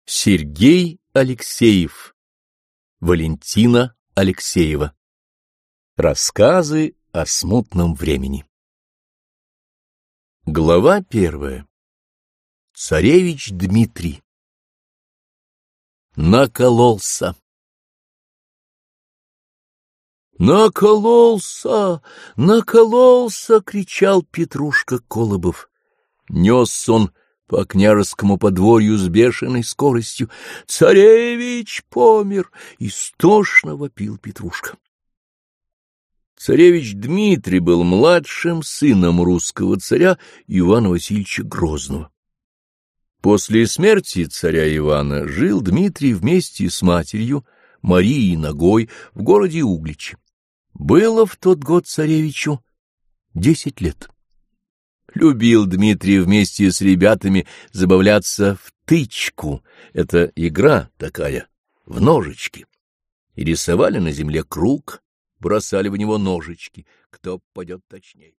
Сергей Алексеев, Валентина Алексеева. Рассказы о смутном времени. Глава 1. Царевич Дмитрий. Накололся. «Накололся! Накололся!» — кричал Петрушка Колобов. Нес он по княжескому подворью с бешеной скоростью. «Царевич помер!» — истошно вопил Петрушка. Царевич Дмитрий был младшим сыном русского царя Ивана Васильевича Грозного. После смерти царя Ивана жил Дмитрий вместе с матерью Марией Ногой в городе Угличе. Было в тот год царевичу 10 лет. Любил Дмитрий вместе с ребятами забавляться в тычку. Это игра такая, в ножички. И рисовали на земле круг, бросали в него ножички, кто попадет точнее.